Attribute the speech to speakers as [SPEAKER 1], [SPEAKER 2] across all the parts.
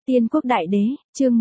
[SPEAKER 1] Tiên quốc đại đế, chương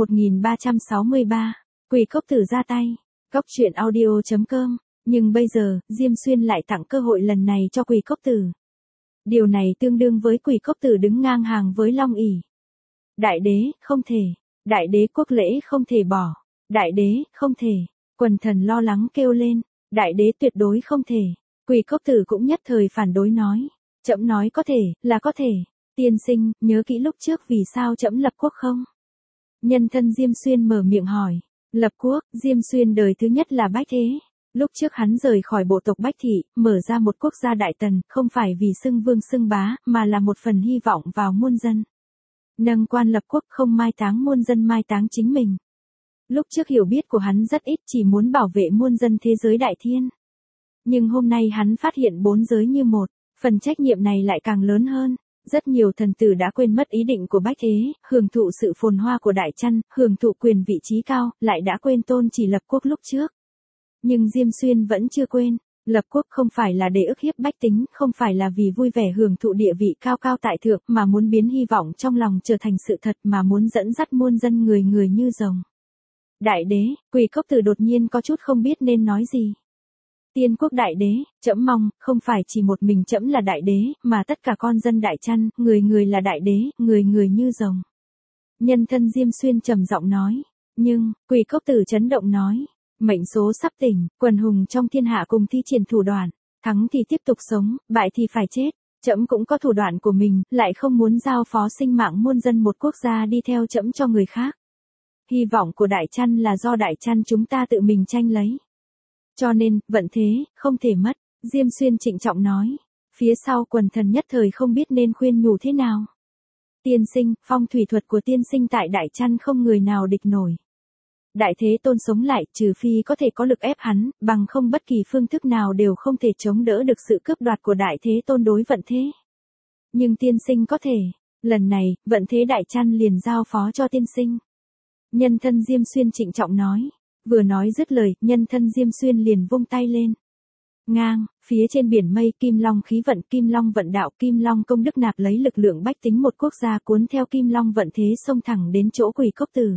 [SPEAKER 1] 1363, Quỳ Cốc Tử ra tay. Cốc truyện audio.com. Nhưng bây giờ, Diêm Xuyên lại tặng cơ hội lần này cho Quỳ Cốc Tử. Điều này tương đương với Quỳ Cốc Tử đứng ngang hàng với Long ỷ. Đại đế, không thể. Đại đế quốc lễ không thể bỏ. Đại đế, không thể. Quần thần lo lắng kêu lên. Đại đế tuyệt đối không thể. Quỳ Cốc Tử cũng nhất thời phản đối nói. Trẫm nói có thể, là có thể. Tiên sinh, nhớ kỹ lúc trước vì sao trẫm lập quốc không? Nhân thân Diêm Xuyên mở miệng hỏi. Lập quốc, Diêm Xuyên đời thứ nhất là Bách Thế. Lúc trước hắn rời khỏi bộ tộc Bách Thị, mở ra một quốc gia Đại Tần, không phải vì xưng vương xưng bá, mà là một phần hy vọng vào muôn dân. Nâng quan lập quốc không mai táng muôn dân mai táng chính mình. Lúc trước hiểu biết của hắn rất ít, chỉ muốn bảo vệ muôn dân thế giới đại thiên. Nhưng hôm nay hắn phát hiện bốn giới như một, phần trách nhiệm này lại càng lớn hơn. Rất nhiều thần tử đã quên mất ý định của Bách Thế, hưởng thụ sự phồn hoa của Đại Trăn, hưởng thụ quyền vị trí cao, lại đã quên tôn chỉ lập quốc lúc trước. Nhưng Diêm Xuyên vẫn chưa quên, lập quốc không phải là để ức hiếp bách tính, không phải là vì vui vẻ hưởng thụ địa vị cao cao tại thượng, mà muốn biến hy vọng trong lòng trở thành sự thật, mà muốn dẫn dắt muôn dân người người như rồng. Đại đế, Quỳ Cốc Tử đột nhiên có chút không biết nên nói gì. Tiên quốc đại đế, trẫm mong, không phải chỉ một mình trẫm là đại đế, mà tất cả con dân Đại Trăn, người người là đại đế, người người như rồng. Nhân thân Diêm Xuyên trầm giọng nói. Nhưng, Quỳ Cốc Tử chấn động nói. Mệnh số sắp tỉnh, quần hùng trong thiên hạ cùng thi triển thủ đoạn. Thắng thì tiếp tục sống, bại thì phải chết. Trẫm cũng có thủ đoạn của mình, lại không muốn giao phó sinh mạng muôn dân một quốc gia đi theo trẫm cho người khác. Hy vọng của Đại Trăn là do Đại Trăn chúng ta tự mình tranh lấy. Cho nên, vận thế, không thể mất, Diêm Xuyên trịnh trọng nói. Phía sau quần thần nhất thời không biết nên khuyên nhủ thế nào. Tiên sinh, phong thủy thuật của tiên sinh tại Đại Trăn không người nào địch nổi. Đại Thế Tôn sống lại, trừ phi có thể có lực ép hắn, bằng không bất kỳ phương thức nào đều không thể chống đỡ được sự cướp đoạt của Đại Thế Tôn đối vận thế. Nhưng tiên sinh có thể, lần này, vận thế Đại Trăn liền giao phó cho tiên sinh. Nhân thân Diêm Xuyên trịnh trọng nói. Vừa nói dứt lời, nhân thân Diêm Xuyên liền vung tay lên. Ngang, phía trên biển mây Kim Long khí vận, Kim Long vận đạo, Kim Long công đức nạp lấy lực lượng bách tính một quốc gia cuốn theo Kim Long vận thế xông thẳng đến chỗ Quỳ Cốc Tử.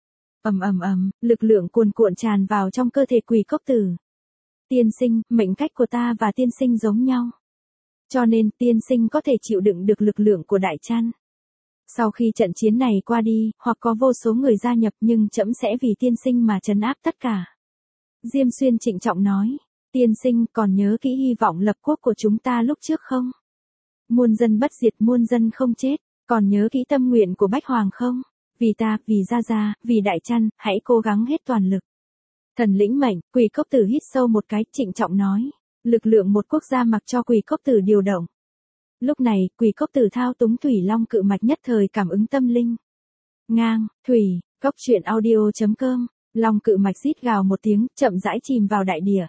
[SPEAKER 1] Lực lượng cuồn cuộn tràn vào trong cơ thể Quỳ Cốc Tử. Tiên sinh, mệnh cách của ta và tiên sinh giống nhau. Cho nên, tiên sinh có thể chịu đựng được lực lượng của Đại Trăn. Sau khi trận chiến này qua đi, hoặc có vô số người gia nhập, nhưng trẫm sẽ vì tiên sinh mà trấn áp tất cả. Diêm Xuyên trịnh trọng nói. Tiên sinh còn nhớ kỹ hy vọng lập quốc của chúng ta lúc trước không? Muôn dân bất diệt, muôn dân không chết. Còn nhớ kỹ tâm nguyện của Bách Hoàng không? Vì ta, vì Gia Gia, vì Đại Trăn, hãy cố gắng hết toàn lực. Thần lĩnh mệnh, Quỳ Cốc Tử hít sâu một cái, trịnh trọng nói. Lực lượng một quốc gia mặc cho Quỳ Cốc Tử điều động. Lúc này, Quỳ Cốc Tử thao túng Thủy Long cự mạch nhất thời cảm ứng tâm linh. Ngang, thủy, cốc truyện audio.com, Long cự mạch rít gào một tiếng, chậm rãi chìm vào đại địa.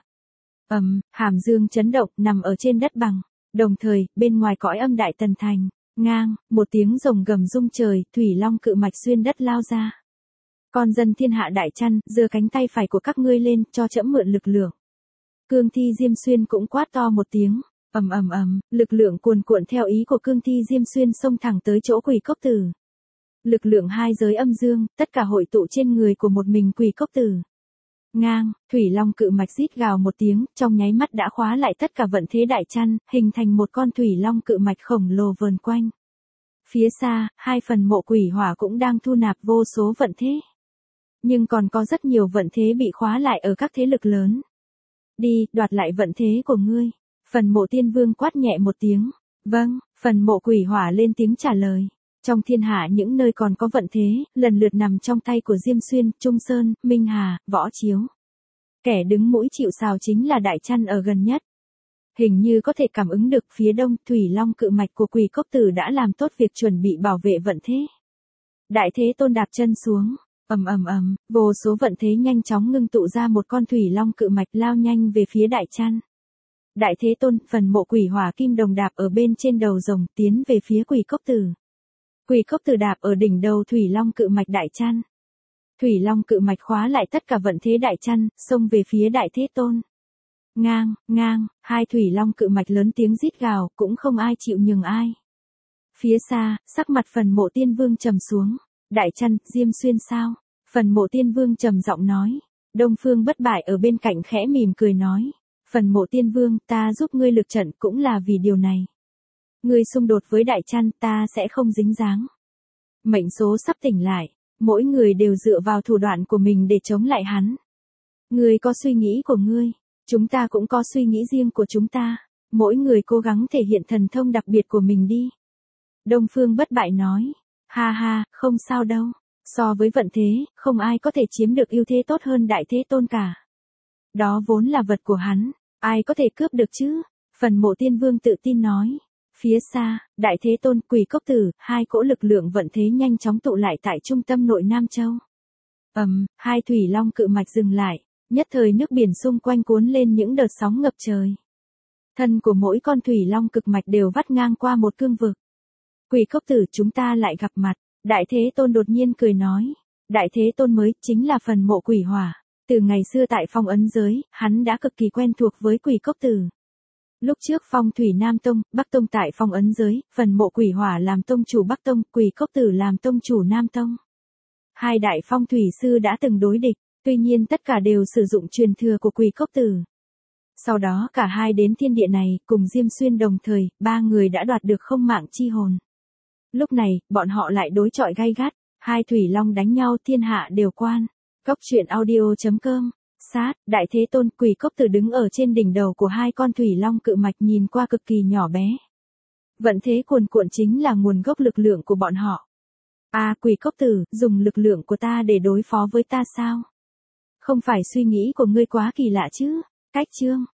[SPEAKER 1] Hàm dương chấn động, nằm ở trên đất bằng. Đồng thời, bên ngoài cõi âm Đại Tần thành, ngang, một tiếng rồng gầm rung trời, Thủy Long cự mạch xuyên đất lao ra. Con dân thiên hạ Đại Trăn, giơ cánh tay phải của các ngươi lên, cho trẫm mượn lực lượng. Cương thi Diêm Xuyên cũng quát to một tiếng. Lực lượng cuồn cuộn theo ý của cương thi Diêm Xuyên xông thẳng tới chỗ Quỳ Cốc Tử. Lực lượng hai giới âm dương, tất cả hội tụ trên người của một mình Quỳ Cốc Tử. Ngang, Thủy Long cự mạch rít gào một tiếng, trong nháy mắt đã khóa lại tất cả vận thế Đại Trăn, hình thành một con Thủy Long cự mạch khổng lồ vờn quanh. Phía xa, hai phần mộ quỷ hỏa cũng đang thu nạp vô số vận thế. Nhưng còn có rất nhiều vận thế bị khóa lại ở các thế lực lớn. Đi, đoạt lại vận thế của ngươi. Phần mộ tiên vương quát nhẹ một tiếng. Vâng, phần mộ quỷ hỏa lên tiếng trả lời. Trong thiên hạ những nơi còn có vận thế, lần lượt nằm trong tay của Diêm Xuyên, Trung Sơn, Minh Hà, Võ Chiếu. Kẻ đứng mũi chịu sào chính là Đại Trăn ở gần nhất. Hình như có thể cảm ứng được phía đông, Thủy Long cự mạch của Quỳ Cốc Tử đã làm tốt việc chuẩn bị bảo vệ vận thế. Đại Thế Tôn đạp chân xuống. Vô số vận thế nhanh chóng ngưng tụ ra một con Thủy Long cự mạch lao nhanh về phía Đại Trăn. Đại Thế Tôn, phần mộ quỷ hỏa kim đồng đạp ở bên trên đầu rồng, tiến về phía Quỳ Cốc Tử. Quỳ Cốc Tử đạp ở đỉnh đầu Thủy Long cự mạch Đại Trăn. Thủy Long cự mạch khóa lại tất cả vận thế Đại Trăn, xông về phía Đại Thế Tôn. Ngang, hai Thủy Long cự mạch lớn tiếng rít gào, cũng không ai chịu nhường ai. Phía xa, sắc mặt phần mộ tiên vương trầm xuống. Đại Trăn, Diêm Xuyên sao? Phần Mộ Tiên Vương trầm giọng nói. Đông Phương Bất Bại ở bên cạnh khẽ mỉm cười nói. Phần Mộ Tiên Vương, ta giúp ngươi lực trận cũng là vì điều này. Ngươi xung đột với Đại Trăn, ta sẽ không dính dáng. Mệnh số sắp tỉnh lại, mỗi người đều dựa vào thủ đoạn của mình để chống lại hắn. Ngươi có suy nghĩ của ngươi, chúng ta cũng có suy nghĩ riêng của chúng ta. Mỗi người cố gắng thể hiện thần thông đặc biệt của mình đi. Đông Phương Bất Bại nói. Ha ha, không sao đâu. So với vận thế, không ai có thể chiếm được ưu thế tốt hơn Đại Thế Tôn cả. Đó vốn là vật của hắn, ai có thể cướp được chứ? Phần Mộ Tiên Vương tự tin nói. Phía xa, Đại Thế Tôn, Quỷ Cốc Tử, hai cỗ lực lượng vận thế nhanh chóng tụ lại tại trung tâm nội Nam Châu. Hai thủy long cự mạch dừng lại, nhất thời nước biển xung quanh cuốn lên những đợt sóng ngập trời. Thân của mỗi con thủy long cực mạch đều vắt ngang qua một cương vực. Quỷ Cốc Tử, chúng ta lại gặp mặt. Đại Thế Tôn đột nhiên cười nói. Đại Thế Tôn mới chính là Phần Mộ Quỷ Hỏa. Từ ngày xưa tại phong ấn giới, hắn đã cực kỳ quen thuộc với Quỷ Cốc Tử. Lúc trước phong thủy Nam Tông, Bắc Tông tại phong ấn giới, Phần Mộ Quỷ Hỏa làm tông chủ Bắc Tông, Quỷ Cốc Tử làm tông chủ Nam Tông. Hai đại phong thủy sư đã từng đối địch, tuy nhiên tất cả đều sử dụng truyền thừa của Quỷ Cốc Tử. Sau đó cả hai đến thiên địa này, cùng Diêm Xuyên đồng thời, ba người đã đoạt được không mạng chi hồn. Lúc này, bọn họ lại đối chọi gay gắt, hai thủy long đánh nhau thiên hạ đều quan. Cốc truyện audio.com. Sát, Đại Thế Tôn, Quỷ Cốc Tử đứng ở trên đỉnh đầu của hai con thủy long cự mạch nhìn qua cực kỳ nhỏ bé. Vận thế cuồn cuộn chính là nguồn gốc lực lượng của bọn họ. Quỷ Cốc Tử, dùng lực lượng của ta để đối phó với ta sao? Không phải suy nghĩ của ngươi quá kỳ lạ chứ? Cách chương.